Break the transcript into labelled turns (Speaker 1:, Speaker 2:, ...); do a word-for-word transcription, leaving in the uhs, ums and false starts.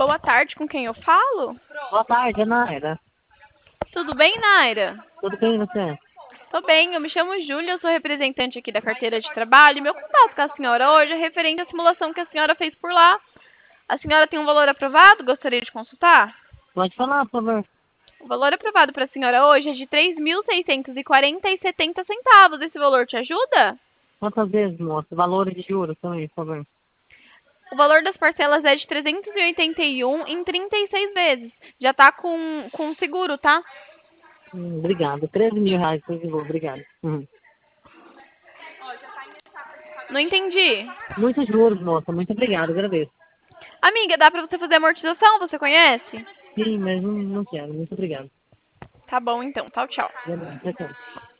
Speaker 1: Boa tarde, com quem eu falo?
Speaker 2: Boa tarde, é Naira.
Speaker 1: Tudo bem, Naira?
Speaker 2: Tudo bem, e você?
Speaker 1: Tô bem, eu me chamo Júlia, eu sou representante aqui da carteira de trabalho. Meu contato com a senhora hoje é referente à simulação que a senhora fez por lá. A senhora tem um valor aprovado? Gostaria de consultar?
Speaker 2: Pode falar, por favor.
Speaker 1: O valor aprovado para a senhora hoje é de três mil seiscentos e quarenta e setenta centavos. Esse valor te ajuda?
Speaker 2: Quantas vezes, moça? Valores de juros também, por favor.
Speaker 1: O valor das parcelas é de trezentos e oitenta e um em trinta e seis vezes. Já tá com, com seguro, tá?
Speaker 2: Hum, obrigado. treze mil reais por seguro, obrigado. Uhum.
Speaker 1: Não entendi.
Speaker 2: Muitos juros, moça. Muito obrigado, agradeço.
Speaker 1: Amiga, dá pra você fazer amortização? Você conhece?
Speaker 2: Sim, mas não, não quero. Muito obrigado.
Speaker 1: Tá bom então. Tchau, tchau.
Speaker 2: Tchau, tchau.